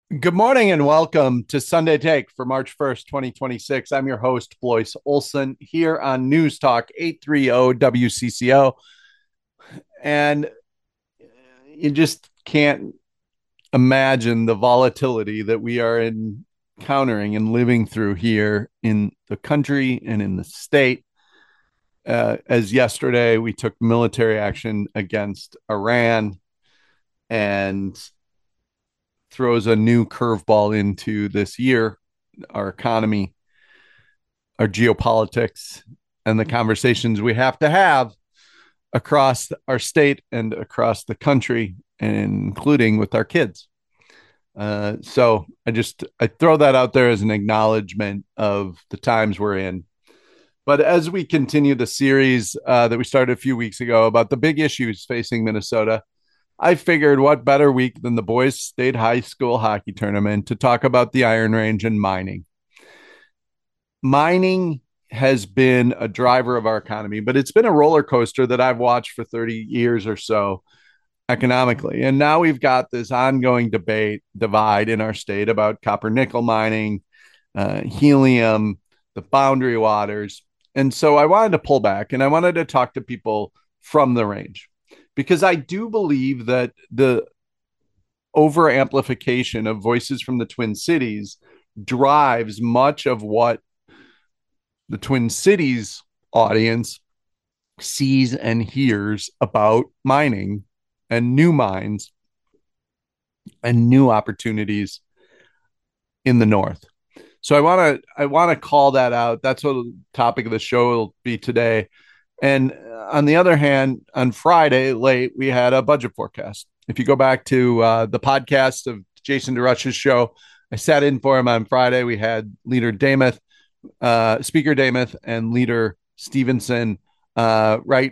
Good morning and welcome to Sunday Take for March 1st, 2026. I'm your host, Blois Olson, here on News Talk 830 WCCO. And you just can't imagine the volatility that we are encountering and living through here in the country and in the state. As yesterday, we took military action against Iran and throws a new curveball into this year, our economy, our geopolitics, and the conversations we have to have across our state and across the country, and including with our kids. So I throw that out there as an acknowledgement of the times we're in. But as we continue the series that we started a few weeks ago about the big issues facing Minnesota, I figured what better week than the boys' state high school hockey tournament to talk about the Iron Range and mining. Mining has been a driver of our economy, but it's been a roller coaster that I've watched for 30 years or so economically. And now we've got this ongoing divide in our state about copper nickel mining, helium, the boundary waters. And so I wanted to pull back and I wanted to talk to people from the range because I do believe that the over amplification of voices from the Twin Cities drives much of what the Twin Cities audience sees and hears about mining and new mines and new opportunities in the north. So I want to call that out. That's what the topic of the show will be today. And on the other hand, on Friday late we had a budget forecast. If you go back to the podcast of Jason DeRush's show, I sat in for him on Friday. We had Leader Demuth, Speaker Demuth, and Leader Stevenson right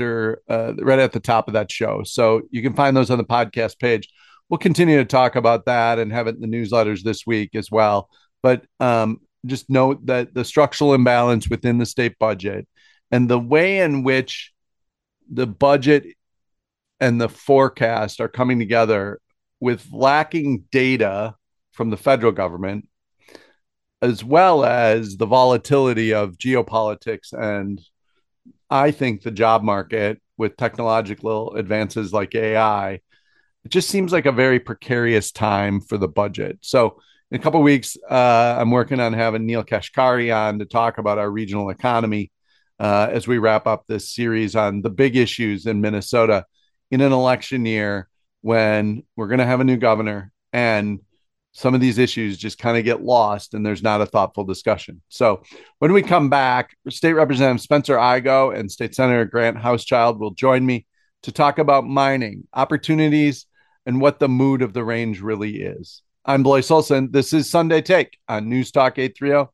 at the top of that show. So you can find those on the podcast page. We'll continue to talk about that and have it in the newsletters this week as well. But just note that the structural imbalance within the state budget and the way in which the budget and the forecast are coming together with lacking data from the federal government, as well as the volatility of geopolitics and I think the job market with technological advances like AI, it just seems like a very precarious time for the budget. So in a couple of weeks, I'm working on having Neil Kashkari on to talk about our regional economy as we wrap up this series on the big issues in Minnesota in an election year when we're going to have a new governor and some of these issues just kind of get lost and there's not a thoughtful discussion. So when we come back, State Representative Spencer Igoe and State Senator Grant Hauschild will join me to talk about mining opportunities and what the mood of the range really is. I'm Blois Olson. This is Sunday Take on News Talk 830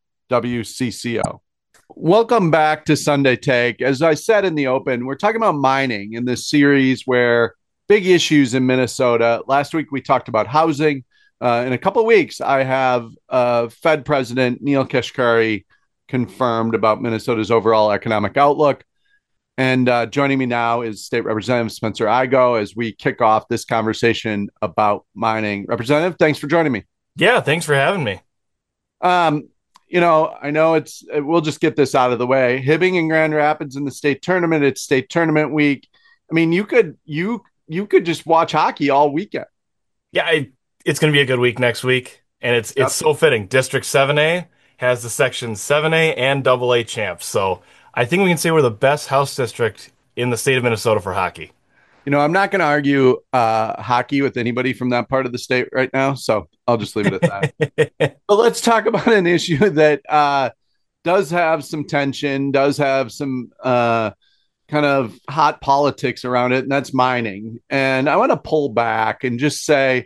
WCCO. Welcome back to Sunday Take. As I said in the open, we're talking about mining in this series where big issues in Minnesota. Last week we talked about housing. In a couple of weeks, I have Fed President Neil Kashkari confirmed about Minnesota's overall economic outlook. And joining me now is State Representative Spencer Igoe as we kick off this conversation about mining. Representative, thanks for joining me. Yeah, thanks for having me. Um, I know we'll just get this out of the way. Hibbing and Grand Rapids in the state tournament. It's state tournament week. I mean, you could just watch hockey all weekend. Yeah, it's going to be a good week next week, and it's Yep. so fitting. District 7A has the section 7A and AA champs, so I think we can say we're the best house district in the state of Minnesota for hockey. I'm not going to argue hockey with anybody from that part of the state right now, so I'll just leave it at that. But let's talk about an issue that does have some tension, does have some kind of hot politics around it, and that's mining. And I want to pull back and just say,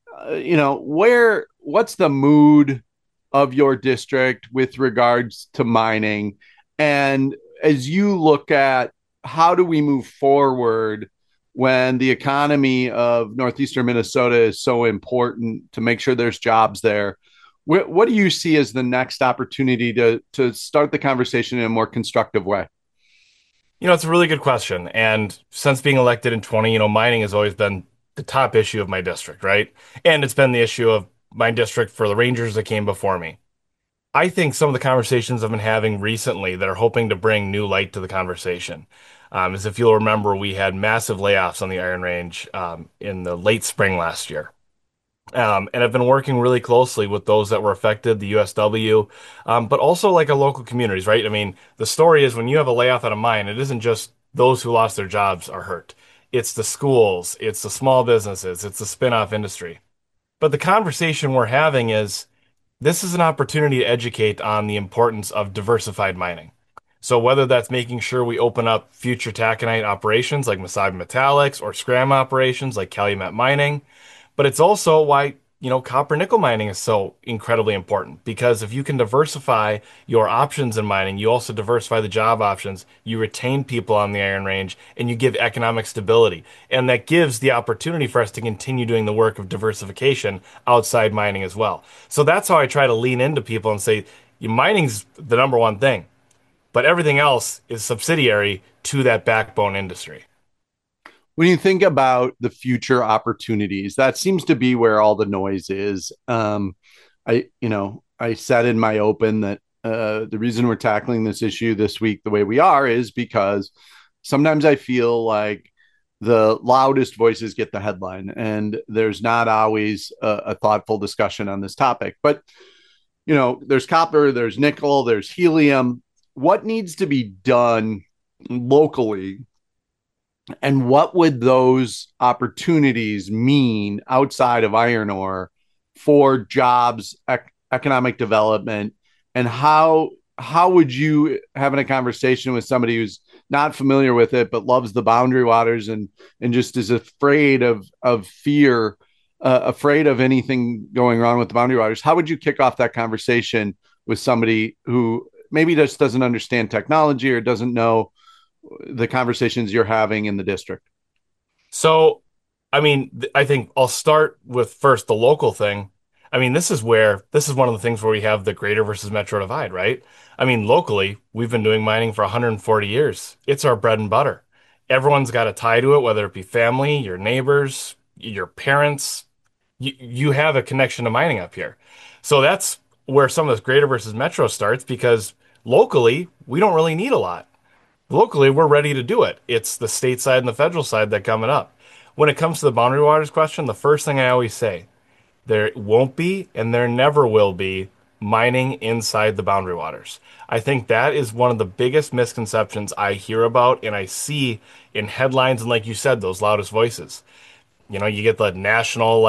what's the mood of your district with regards to mining? And as you look at how do we move forward when the economy of northeastern Minnesota is so important to make sure there's jobs there? What do you see as the next opportunity to start the conversation in a more constructive way? It's a really good question. And since being elected in 20, mining has always been the top issue of my district, right? And it's been the issue of my district for the Rangers that came before me. I think some of the conversations I've been having recently that are hoping to bring new light to the conversation is if you'll remember, we had massive layoffs on the Iron Range in the late spring last year. And I've been working really closely with those that were affected, the USW, but also like our local communities, right? I mean, the story is when you have a layoff at a mine, it isn't just those who lost their jobs are hurt. It's the schools, it's the small businesses, it's the spin-off industry. But the conversation we're having is this is an opportunity to educate on the importance of diversified mining. So whether that's making sure we open up future taconite operations like Mesabi Metallics or Scram operations like Calumet Mining, but it's also why, copper nickel mining is so incredibly important because if you can diversify your options in mining, you also diversify the job options, you retain people on the Iron Range, and you give economic stability. And that gives the opportunity for us to continue doing the work of diversification outside mining as well. So that's how I try to lean into people and say, mining's the number one thing, but everything else is subsidiary to that backbone industry. When you think about the future opportunities, that seems to be where all the noise is. I said in my open that the reason we're tackling this issue this week the way we are is because sometimes I feel like the loudest voices get the headline, and there's not always a thoughtful discussion on this topic. But there's copper, there's nickel, there's helium. What needs to be done locally, and what would those opportunities mean outside of iron ore for jobs, economic development, and how would you having a conversation with somebody who's not familiar with it but loves the boundary waters and just is afraid of fear, afraid of anything going wrong with the boundary waters? How would you kick off that conversation with somebody who maybe just doesn't understand technology or doesn't know the conversations you're having in the district? So, I mean, I think I'll start with first the local thing. I mean, this is one of the things where we have the greater versus metro divide, right? I mean, locally, we've been doing mining for 140 years. It's our bread and butter. Everyone's got a tie to it, whether it be family, your neighbors, your parents. You have a connection to mining up here. So that's where some of this greater versus metro starts because locally, we don't really need a lot. Locally, we're ready to do it. It's the state side and the federal side that coming up. When it comes to the boundary waters question, the first thing I always say, there won't be and there never will be mining inside the boundary waters. I think that is one of the biggest misconceptions I hear about and I see in headlines and like you said, those loudest voices. You get the national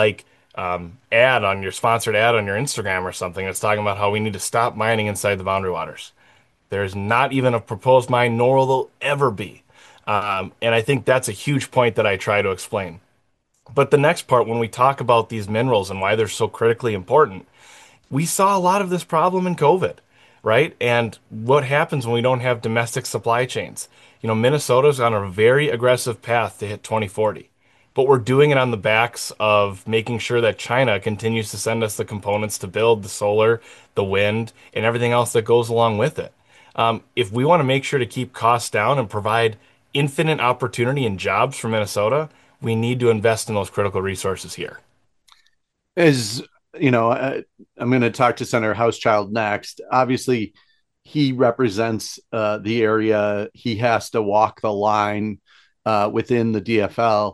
ad on your sponsored ad on your Instagram or something that's talking about how we need to stop mining inside the boundary waters. There's not even a proposed mine, nor will there ever be. And I think that's a huge point that I try to explain. But the next part, when we talk about these minerals and why they're so critically important, we saw a lot of this problem in COVID, right? And what happens when we don't have domestic supply chains? Minnesota's on a very aggressive path to hit 2040, but we're doing it on the backs of making sure that China continues to send us the components to build the solar, the wind, and everything else that goes along with it. If we want to make sure to keep costs down and provide infinite opportunity and jobs for Minnesota, we need to invest in those critical resources here. Is I'm going to talk to Senator Housechild next. Obviously, he represents the area. He has to walk the line within the DFL.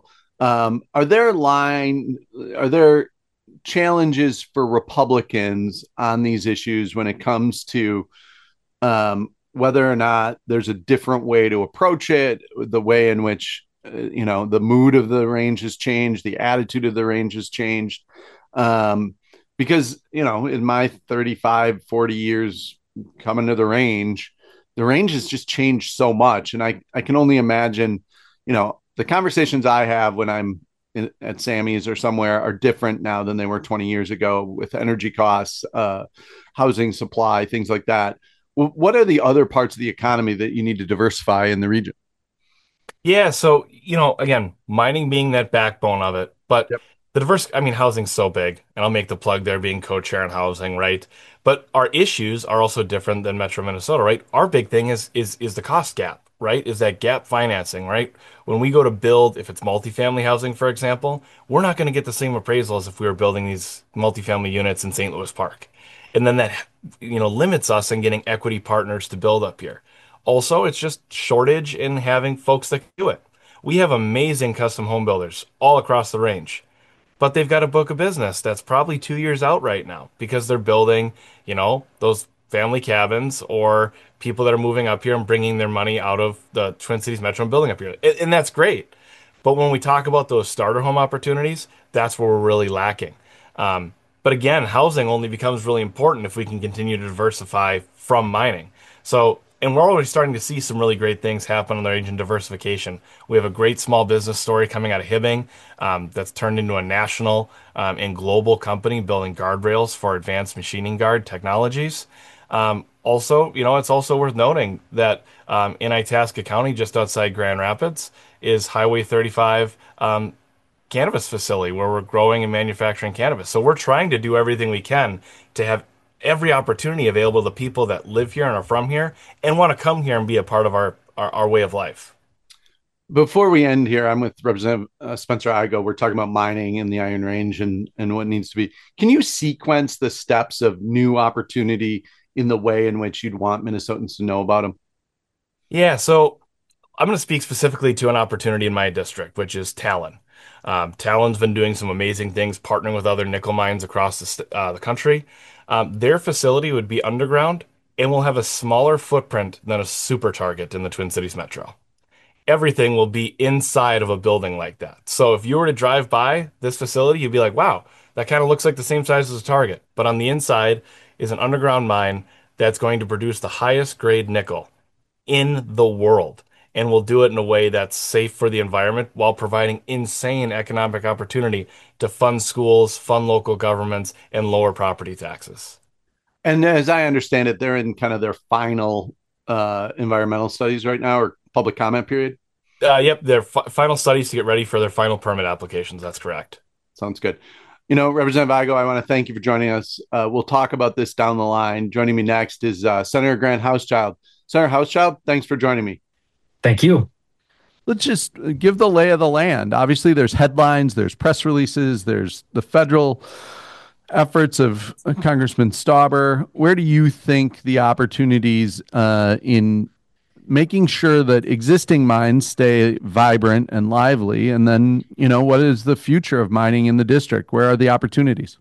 Are there challenges for Republicans on these issues when it comes to whether or not there's a different way to approach it, the way in which the mood of the range has changed, the attitude of the range has changed? Because in my 35, 40 years coming to the range has just changed so much, and I can only imagine the conversations I have when I'm at Sammy's or somewhere are different now than they were 20 years ago with energy costs, housing supply, things like that. What are the other parts of the economy that you need to diversify in the region? Yeah, so, again, mining being that backbone of it, but Yep. the diverse, I mean, housing's so big, and I'll make the plug there being co-chair on housing, right? But our issues are also different than Metro Minnesota, right? Our big thing is the cost gap. right, is that gap financing, right? When we go to build, if it's multifamily housing, for example, we're not going to get the same appraisal as if we were building these multifamily units in St. Louis Park. And then that, limits us in getting equity partners to build up here. Also, it's just shortage in having folks that can do it. We have amazing custom home builders all across the range, but they've got a book of business that's probably 2 years out right now because they're building, those family cabins or people that are moving up here and bringing their money out of the Twin Cities Metro and building up here. And that's great. But when we talk about those starter home opportunities, that's where we're really lacking. But again, housing only becomes really important if we can continue to diversify from mining. So, and we're already starting to see some really great things happen on the range in diversification. We have a great small business story coming out of Hibbing that's turned into a national and global company building guardrails for advanced machining guard technologies. Also, it's also worth noting that in Itasca County, just outside Grand Rapids, is Highway 35 cannabis facility where we're growing and manufacturing cannabis. So we're trying to do everything we can to have every opportunity available to people that live here and are from here and want to come here and be a part of our way of life. Before we end here, I'm with Representative Spencer Igo. We're talking about mining in the Iron Range and what needs to be. Can you sequence the steps of new opportunity in the way in which you'd want Minnesotans to know about them? Yeah, so I'm going to speak specifically to an opportunity in my district, which is Talon. Talon's been doing some amazing things, partnering with other nickel mines across the country. Their facility would be underground and will have a smaller footprint than a super target in the Twin Cities Metro. Everything will be inside of a building like that. So if you were to drive by this facility, you'd be like, wow, that kind of looks like the same size as a target. But on the inside is an underground mine that's going to produce the highest grade nickel in the world and will do it in a way that's safe for the environment while providing insane economic opportunity to fund schools, fund local governments, and lower property taxes. And as I understand it, they're in kind of their final environmental studies right now or public comment period. Yep, their final studies to get ready for their final permit applications. That's correct. Sounds good. Representative Igo, I want to thank you for joining us. We'll talk about this down the line. Joining me next is Senator Grant Hauschild. Senator Hauschild, thanks for joining me. Thank you. Let's just give the lay of the land. Obviously, there's headlines, there's press releases, there's the federal efforts of Congressman Stauber. Where do you think the opportunities in making sure that existing mines stay vibrant and lively? And then, what is the future of mining in the district? Where are the opportunities?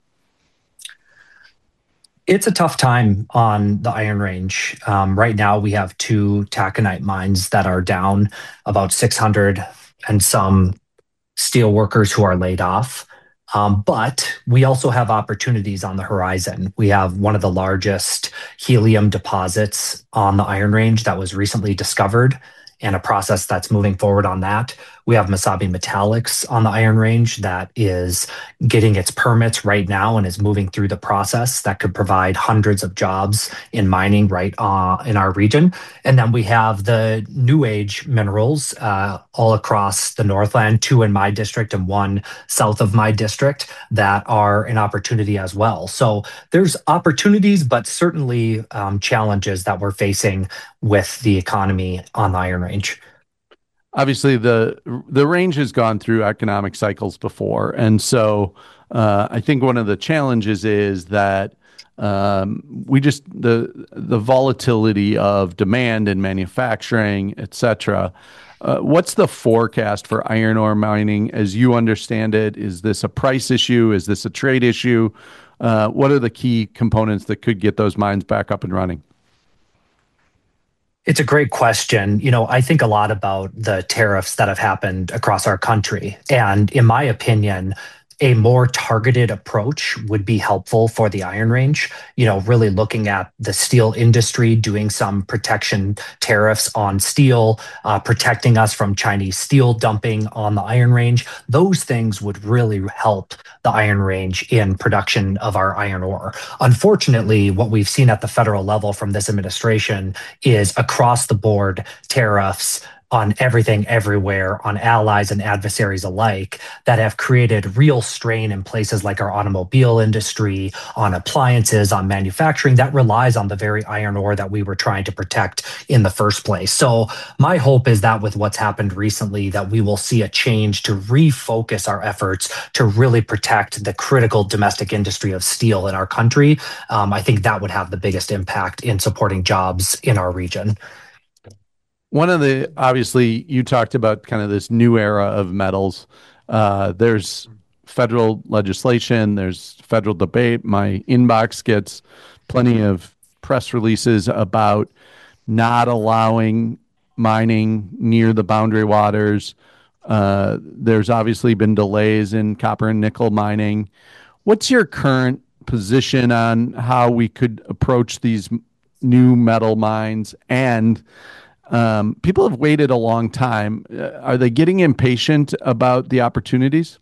It's a tough time on the Iron Range. Right now, we have two taconite mines that are down, about 600 and some steel workers who are laid off. But we also have opportunities on the horizon. We have one of the largest helium deposits on the Iron Range that was recently discovered and a process that's moving forward on that. We have Mesabi Metallics on the Iron Range that is getting its permits right now and is moving through the process that could provide hundreds of jobs in mining right in our region. And then we have the New Age minerals all across the Northland, two in my district and one south of my district that are an opportunity as well. So there's opportunities, but certainly challenges that we're facing with the economy on the Iron Range. Obviously, the range has gone through economic cycles before, and so I think one of the challenges is that the volatility of demand in manufacturing, et cetera. What's the forecast for iron ore mining as you understand it? Is this a price issue? Is this a trade issue? What are the key components that could get those mines back up and running? It's a great question. I think a lot about the tariffs that have happened across our country. And in my opinion, a more targeted approach would be helpful for the Iron Range. Really looking at the steel industry, doing some protection tariffs on steel, protecting us from Chinese steel dumping on the Iron Range. Those things would really help the Iron Range in production of our iron ore. Unfortunately, what we've seen at the federal level from this administration is across the board tariffs on everything everywhere, on allies and adversaries alike, that have created real strain in places like our automobile industry, on appliances, on manufacturing that relies on the very iron ore that we were trying to protect in the first place. So my hope is that with what's happened recently, that we will see a change to refocus our efforts to really protect the critical domestic industry of steel in our country. I think that would have the biggest impact in supporting jobs in our region. One of the obviously you talked about kind of this new era of metals. There's federal legislation, there's federal debate. My inbox gets plenty of press releases about not allowing mining near the boundary waters. There's obviously been delays in copper and nickel mining. What's your current position on how we could approach these new metal mines? And people have waited a long time. Are they getting impatient about the opportunities?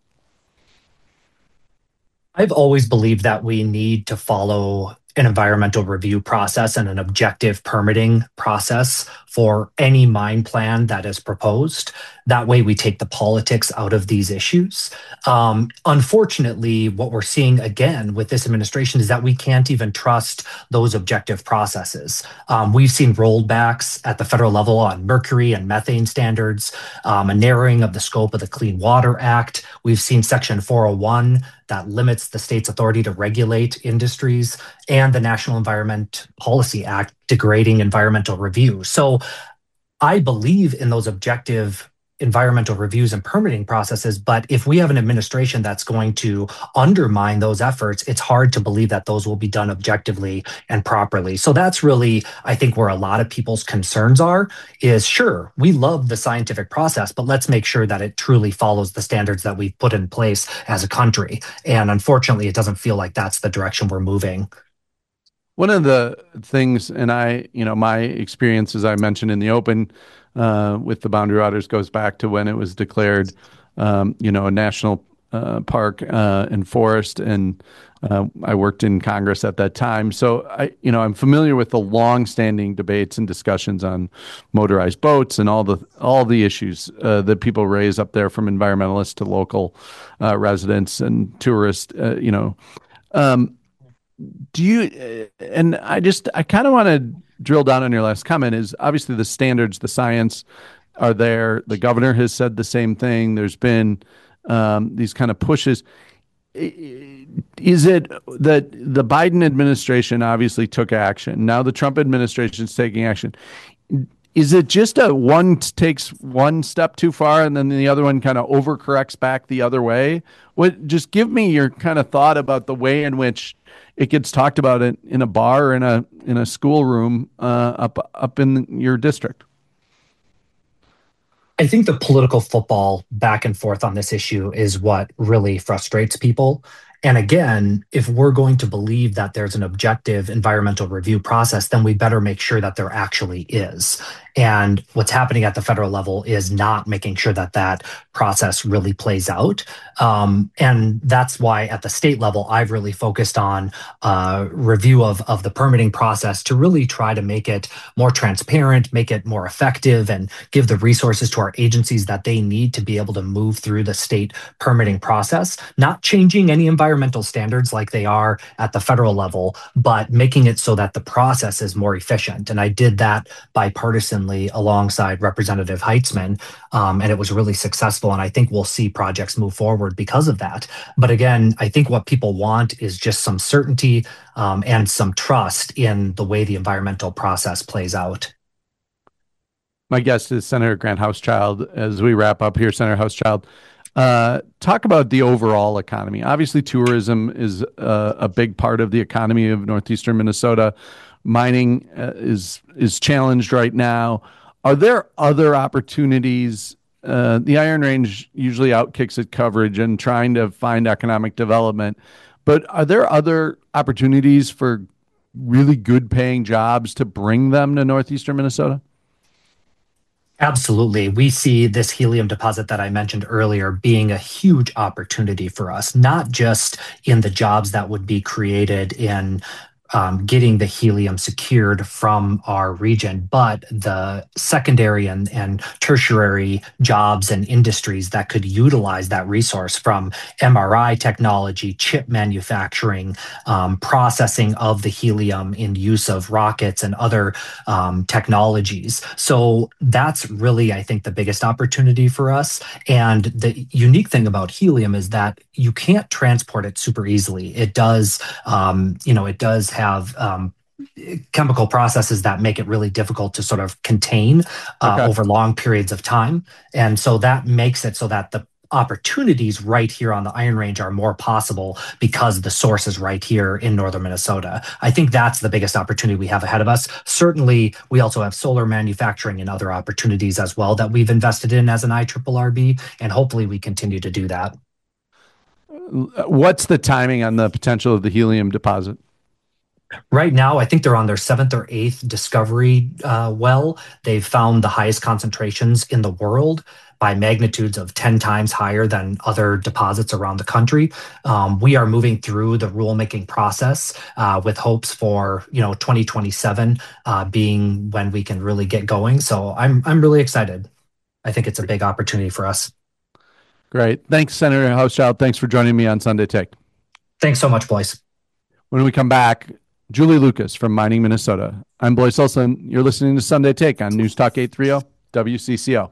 I've always believed that we need to follow an environmental review process and an objective permitting process for any mine plan that is proposed. That way, we take the politics out of these issues. Unfortunately, what we're seeing again with this administration is that we can't even trust those objective processes. We've seen rollbacks at the federal level on mercury and methane standards, a narrowing of the scope of the Clean Water Act. We've seen Section 401 that limits the state's authority to regulate industries, and the National Environment Policy Act degrading environmental review. So I believe in those objective environmental reviews and permitting processes, but if we have an administration that's going to undermine those efforts, it's hard to believe that those will be done objectively and properly. So that's really, I think, where a lot of people's concerns are, is sure, we love the scientific process, but let's make sure that it truly follows the standards that we've put in place as a country. And unfortunately, it doesn't feel like that's the direction we're moving. One of the things, and my experience, as I mentioned in the open, with the Boundary Waters goes back to when it was declared, a national park and forest, and I worked in Congress at that time. So I'm familiar with the long-standing debates and discussions on motorized boats and all the issues that people raise up there, from environmentalists to local residents and tourists. Do you, and I kind of want to drill down on your last comment. Is obviously the standards, the science are there. The governor has said the same thing. There's been these kind of pushes. Is it that the Biden administration obviously took action? Now the Trump administration is taking action. Is it just a one takes one step too far and then the other one kind of overcorrects back the other way? Just give me your kind of thought about the way in which it gets talked about in a bar or in a schoolroom up in your district. I think the political football back and forth on this issue is what really frustrates people. And again, if we're going to believe that there's an objective environmental review process, then we better make sure that there actually is. And what's happening at the federal level is not making sure that that process really plays out. And that's why at the state level, I've really focused on review of the permitting process to really try to make it more transparent, make it more effective, and give the resources to our agencies that they need to be able to move through the state permitting process, not changing any environmental standards like they are at the federal level, but making it so that the process is more efficient. And I did that bipartisanly alongside Representative Heitzman, and it was really successful. And I think we'll see projects move forward because of that. But again, I think what people want is just some certainty and some trust in the way the environmental process plays out. My guest is Senator Grant Housechilds. As we wrap up here, Senator Housechilds, talk about the overall economy. Obviously, tourism is a big part of the economy of northeastern Minnesota. Mining is challenged right now. Are there other opportunities? The Iron Range usually outkicks its coverage and trying to find economic development, but are there other opportunities for really good paying jobs to bring them to northeastern Minnesota? Absolutely. We see this helium deposit that I mentioned earlier being a huge opportunity for us, not just in the jobs that would be created in getting the helium secured from our region, but the secondary and tertiary jobs and industries that could utilize that resource, from MRI technology, chip manufacturing, processing of the helium in use of rockets and other technologies. So that's really, I think, the biggest opportunity for us. And the unique thing about helium is that you can't transport it super easily. It does have chemical processes that make it really difficult to sort of contain Okay. over long periods of time. And so that makes it so that the opportunities right here on the Iron Range are more possible because the source is right here in northern Minnesota. I think that's the biggest opportunity we have ahead of us. Certainly, we also have solar manufacturing and other opportunities as well that we've invested in as an IRRB, and hopefully we continue to do that. What's the timing on the potential of the helium deposit? Right now, I think they're on their seventh or eighth discovery well. They've found the highest concentrations in the world by magnitudes of 10 times higher than other deposits around the country. We are moving through the rulemaking process with hopes for 2027 being when we can really get going. So I'm really excited. I think it's a big opportunity for us. Great. Thanks, Senator Hauschild. Thanks for joining me on Sunday Take. Thanks so much, Boyce. When we come back, Julie Lucas from Mining Minnesota. I'm Boyce Olson. You're listening to Sunday Take on News Talk 830 WCCO.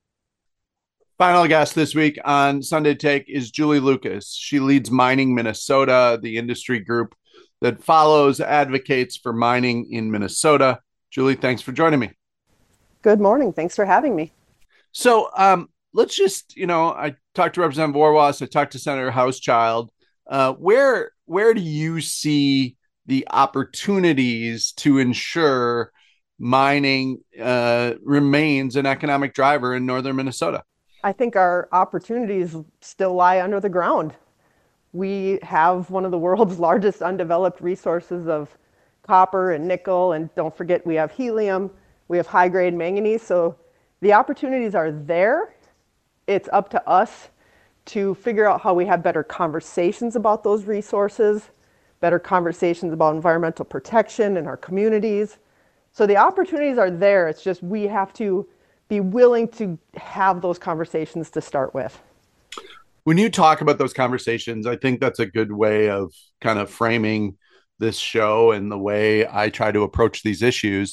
Final guest this week on Sunday Take is Julie Lucas. She leads Mining Minnesota, the industry group that follows, advocates for mining in Minnesota. Julie, thanks for joining me. Good morning. Thanks for having me. So let's just, I talked to Representative Warwas. I talked to Senator Hauschild. Where do you see the opportunities to ensure mining remains an economic driver in northern Minnesota? I think our opportunities still lie under the ground. We have one of the world's largest undeveloped resources of copper and nickel, and don't forget we have helium, we have high-grade manganese, so the opportunities are there. It's up to us to figure out how we have better conversations about those resources, better conversations about environmental protection in our communities. So the opportunities are there. It's just we have to be willing to have those conversations to start with. When you talk about those conversations, I think that's a good way of kind of framing this show and the way I try to approach these issues.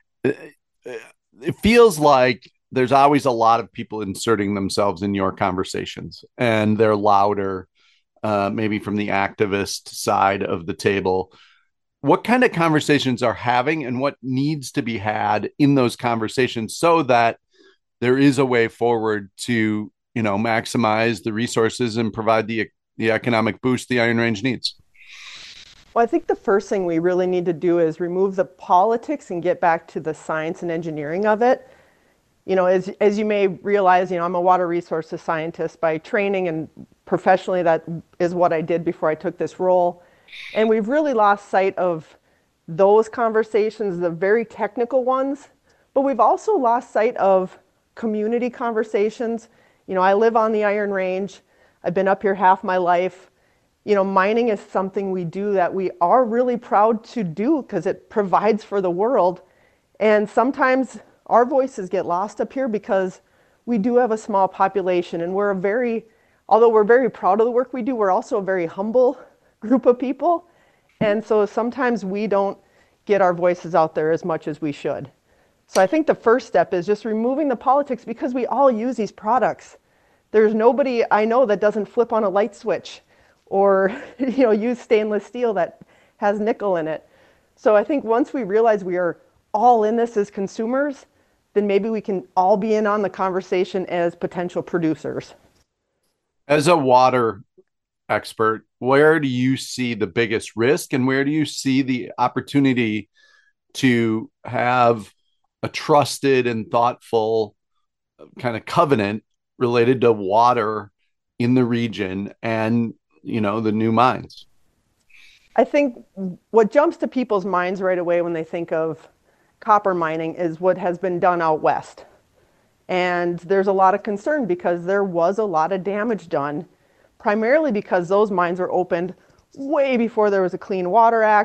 It feels like there's always a lot of people inserting themselves in your conversations, and they're louder, maybe from the activist side of the table. What kind of conversations are having, and what needs to be had in those conversations so that there is a way forward to, maximize the resources and provide the economic boost the Iron Range needs? Well, I think the first thing we really need to do is remove the politics and get back to the science and engineering of it. As you may realize, I'm a water resources scientist by training, and professionally that is what I did before I took this role. And we've really lost sight of those conversations, the very technical ones, but we've also lost sight of community conversations. I live on the Iron Range. I've been up here half my life. Mining is something we do that we are really proud to do because it provides for the world. And sometimes our voices get lost up here because we do have a small population, and although we're very proud of the work we do, we're also a very humble group of people. And so sometimes we don't get our voices out there as much as we should. So I think the first step is just removing the politics, because we all use these products. There's nobody I know that doesn't flip on a light switch or use stainless steel that has nickel in it. So I think once we realize we are all in this as consumers, then maybe we can all be in on the conversation as potential producers. As a water expert, where do you see the biggest risk, and where do you see the opportunity to have a trusted and thoughtful kind of covenant related to water in the region and, the new mines? I think what jumps to people's minds right away when they think of copper mining is what has been done out west. And there's a lot of concern because there was a lot of damage done, primarily because those mines were opened way before there was a Clean Water Act,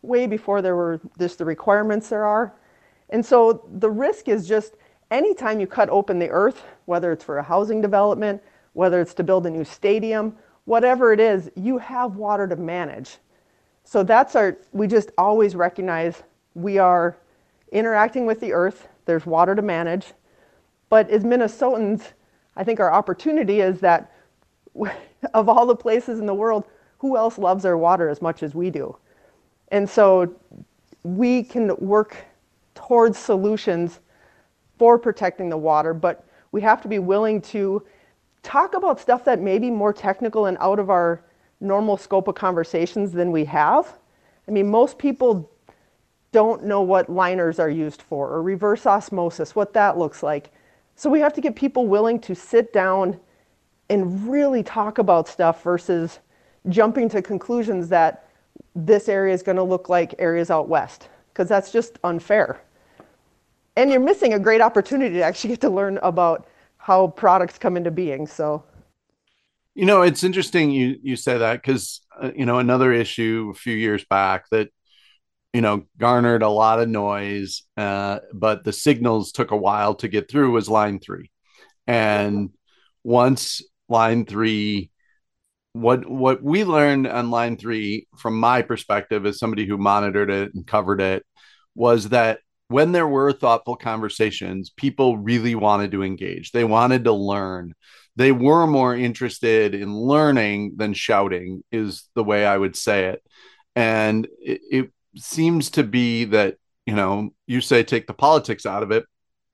way before there were just the requirements there are. And so the risk is just anytime you cut open the earth, whether it's for a housing development, whether it's to build a new stadium, whatever it is, you have water to manage. So we just always recognize we are interacting with the earth, there's water to manage. But as Minnesotans, I think our opportunity is that of all the places in the world, who else loves their water as much as we do? And so we can work towards solutions for protecting the water, but we have to be willing to talk about stuff that may be more technical and out of our normal scope of conversations than we have. I mean, most people don't know what liners are used for or reverse osmosis, what that looks like. So we have to get people willing to sit down and really talk about stuff versus jumping to conclusions that this area is going to look like areas out west, because that's just unfair. And you're missing a great opportunity to actually get to learn about how products come into being. So, it's interesting you say that because, another issue a few years back that, garnered a lot of noise, but the signals took a while to get through was Line 3. And once Line 3, what we learned on Line 3, from my perspective as somebody who monitored it and covered it, was that when there were thoughtful conversations, people really wanted to engage. They wanted to learn. They were more interested in learning than shouting, is the way I would say it. And it seems to be that, you say take the politics out of it,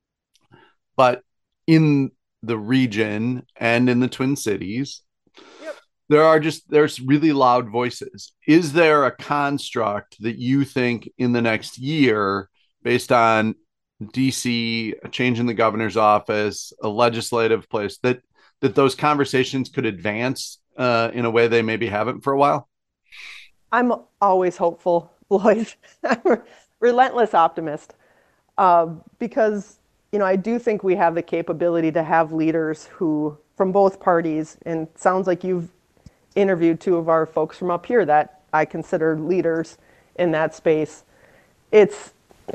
but in the region and in the Twin Cities, there's really loud voices. Is there a construct that you think in the next year, based on DC, a change in the governor's office, a legislative place, that those conversations could advance in a way they maybe haven't for a while? I'm always hopeful, Lloyd. I'm a relentless optimist because, I do think we have the capability to have leaders who, from both parties, and it sounds like you've interviewed two of our folks from up here that I consider leaders in that space. It's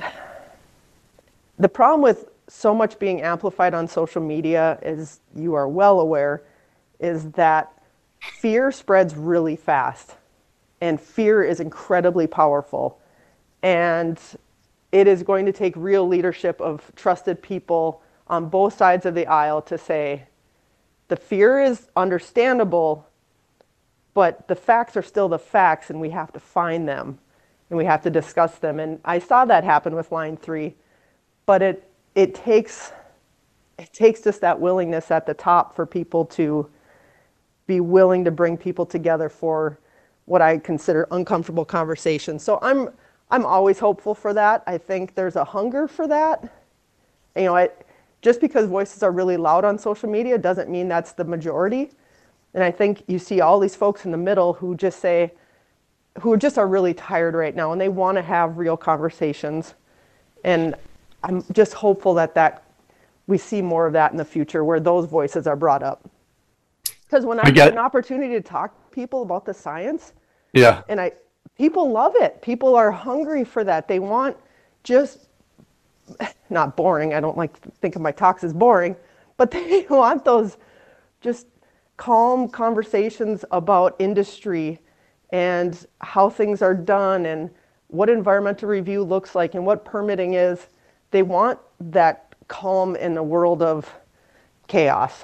the problem with so much being amplified on social media, as you are well aware, is that fear spreads really fast, and fear is incredibly powerful. And it is going to take real leadership of trusted people on both sides of the aisle to say, the fear is understandable, but the facts are still the facts, and we have to find them, and we have to discuss them. And I saw that happen with Line 3, but it takes just that willingness at the top for people to be willing to bring people together for what I consider uncomfortable conversations. So I'm always hopeful for that. I think there's a hunger for that. Just because voices are really loud on social media doesn't mean that's the majority. And I think you see all these folks in the middle who just are really tired right now, and they want to have real conversations. And I'm just hopeful that we see more of that in the future, where those voices are brought up. Because when I get an opportunity to talk to people about the science, and people love it. People are hungry for that. They want just, not boring, I don't like to think of my talks as boring, but they want those just calm conversations about industry and how things are done and what environmental review looks like and what permitting is. They want that calm in a world of chaos.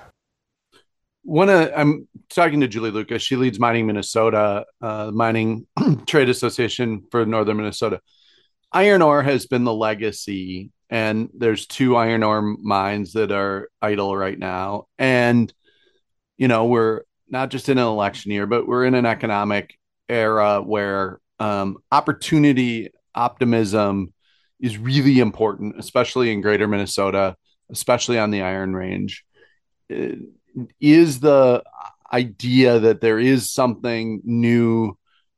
I'm talking to Julie Lucas. She leads Mining Minnesota, Mining Trade Association for Northern Minnesota. Iron ore has been the legacy, and there's 2 iron ore mines that are idle right now. And, we're not just in an election year, but we're in an economic era where opportunity, optimism is really important, especially in greater Minnesota, especially on the Iron Range. Is the idea that there is something new,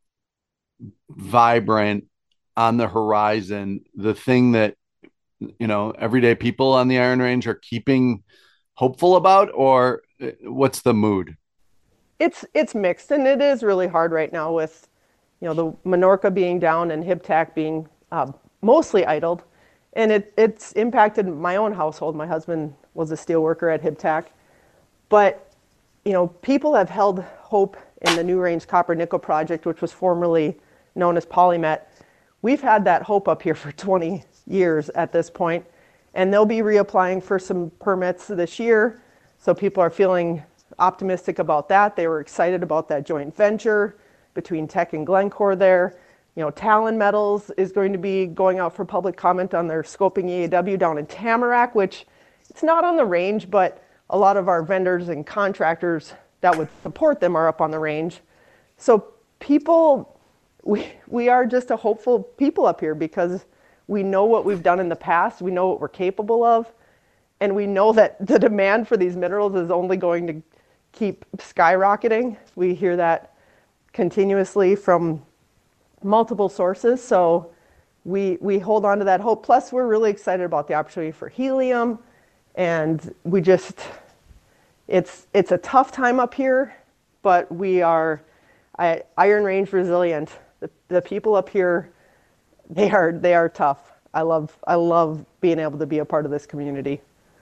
vibrant on the horizon, the thing that, everyday people on the Iron Range are keeping hopeful about, or what's the mood? It's mixed, and it is really hard right now with, the Minorca being down and HIBTAC being mostly idled. And it's impacted my own household. My husband was a steel worker at HIBTAC. But, people have held hope in the New Range Copper Nickel project, which was formerly known as PolyMet. We've had that hope up here for 20 years at this point, and they'll be reapplying for some permits this year. So people are feeling optimistic about that. They were excited about that joint venture between Teck and Glencore there. Talon Metals is going to be going out for public comment on their scoping EAW down in Tamarack, which it's not on the range, but a lot of our vendors and contractors that would support them are up on the range. So we are just a hopeful people up here because we know what we've done in the past, we know what we're capable of, and we know that the demand for these minerals is only going to keep skyrocketing. We hear that continuously from multiple sources, so we hold on to that hope. Plus, we're really excited about the opportunity for helium, and it's a tough time up here, but we are Iron Range resilient. The people up here, they are tough. I love being able to be a part of this community.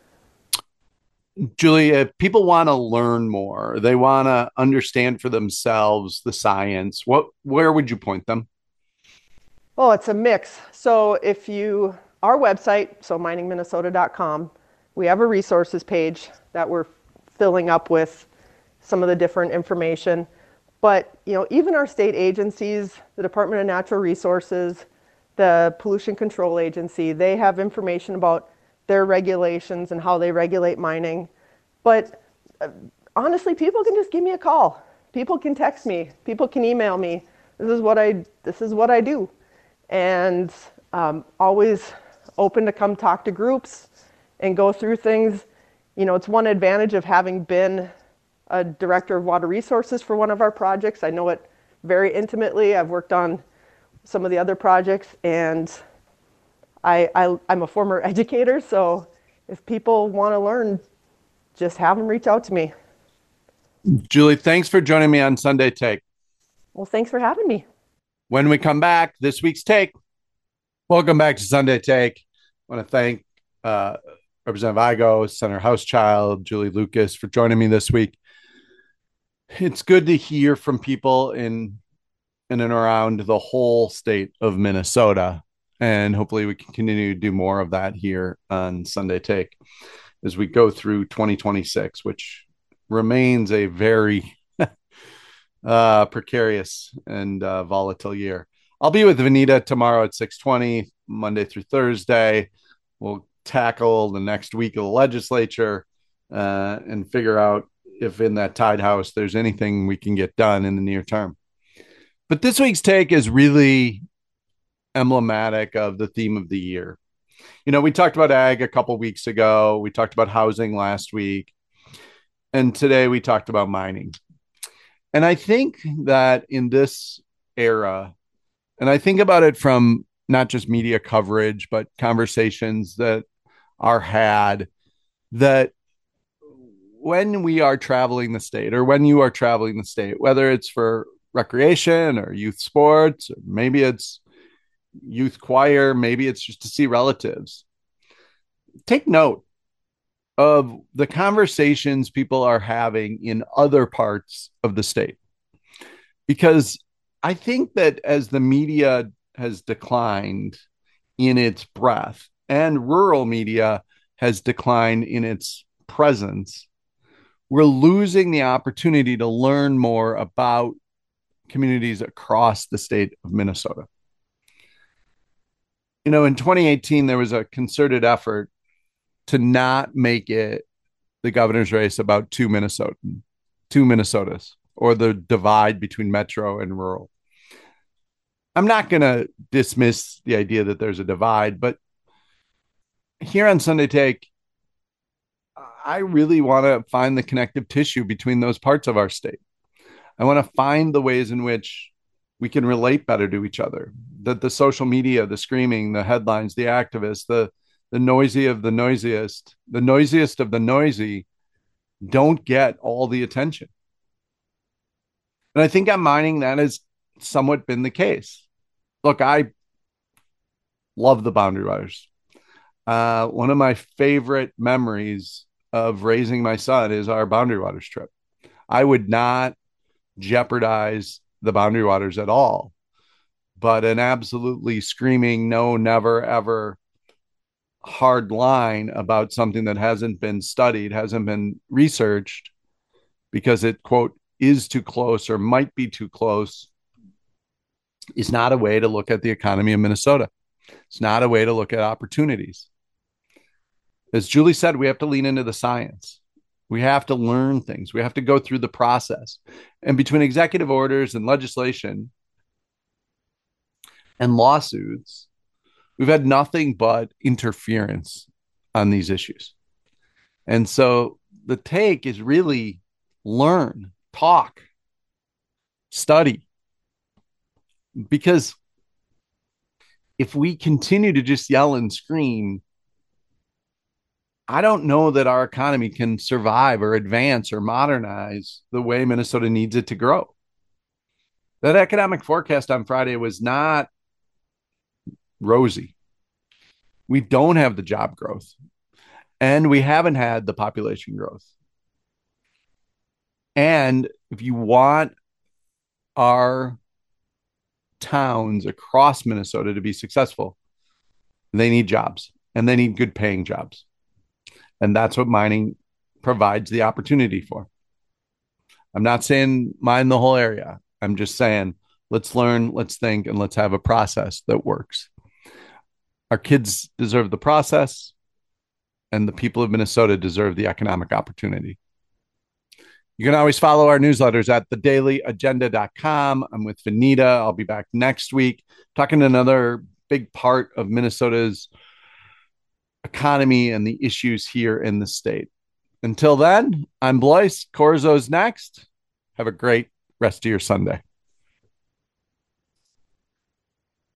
Julie, if people want to learn more, they want to understand for themselves the science, where would you point them? Oh, it's a mix. So our website, so miningminnesota.com, we have a resources page that we're filling up with some of the different information. But, even our state agencies, the Department of Natural Resources, the Pollution Control Agency, they have information about their regulations and how they regulate mining. But honestly, people can just give me a call. People can text me. People can email me. This is what I do. And always open to come talk to groups and go through things. It's one advantage of having been a director of water resources for one of our projects. I know it very intimately. I've worked on some of the other projects, and I'm a former educator, so if people want to learn, just have them reach out to me. Julie, thanks for joining me on Sunday Take. Well, thanks for having me. When we come back, this week's Take. Welcome back to Sunday Take. I want to thank Representative Igoe, Senator Housechild, Julie Lucas for joining me this week. It's good to hear from people in and around the whole state of Minnesota. And hopefully we can continue to do more of that here on Sunday Take as we go through 2026, which remains a very precarious and volatile year. I'll be with Vanita tomorrow at 6:20, Monday through Thursday. We'll tackle the next week of the legislature and figure out if in that Tide House there's anything we can get done in the near term. But this week's Take is really emblematic of the theme of the year. We talked about ag a couple weeks ago. We talked about housing last week. And today we talked about mining. And I think that in this era, and I think about it from not just media coverage, but conversations that are had, that when we are traveling the state, or when you are traveling the state, whether it's for recreation or youth sports, or maybe it's youth choir, maybe it's just to see relatives, take note of the conversations people are having in other parts of the state. Because I think that as the media has declined in its breadth and rural media has declined in its presence, we're losing the opportunity to learn more about communities across the state of Minnesota. In 2018, there was a concerted effort to not make it the governor's race about two Minnesotas, or the divide between metro and rural. I'm not going to dismiss the idea that there's a divide, but here on Sunday Take, I really want to find the connective tissue between those parts of our state. I want to find the ways in which we can relate better to each other, that the social media, the screaming, the headlines, the activists, the noisy of the noisiest of the noisy don't get all the attention. And I think on mining, that is somewhat been the case. Look, I love the Boundary Waters. One of my favorite memories of raising my son is our Boundary Waters trip. I would not jeopardize the Boundary Waters at all, but an absolutely screaming no, never, ever hard line about something that hasn't been studied, hasn't been researched, because it, quote, is too close or might be too close, is not a way to look at the economy of Minnesota. It's not a way to look at opportunities. As Julie said, we have to lean into the science. We have to learn things. We have to go through the process. And between executive orders and legislation and lawsuits, we've had nothing but interference on these issues. And so the take is really learn, talk, study. Because if we continue to just yell and scream, I don't know that our economy can survive or advance or modernize the way Minnesota needs it to grow. That economic forecast on Friday was not rosy. We don't have the job growth, and we haven't had the population growth. And if you want our towns across Minnesota to be successful, they need jobs, and they need good paying jobs. And that's what mining provides the opportunity for. I'm not saying mine the whole area. I'm just saying, let's learn, let's think, and let's have a process that works. Our kids deserve the process, and the people of Minnesota deserve the economic opportunity. You can always follow our newsletters at thedailyagenda.com. I'm with Vanita. I'll be back next week talking another big part of Minnesota's economy and the issues here in the state. Until then, I'm Blois. Corzo's next. Have a great rest of your Sunday.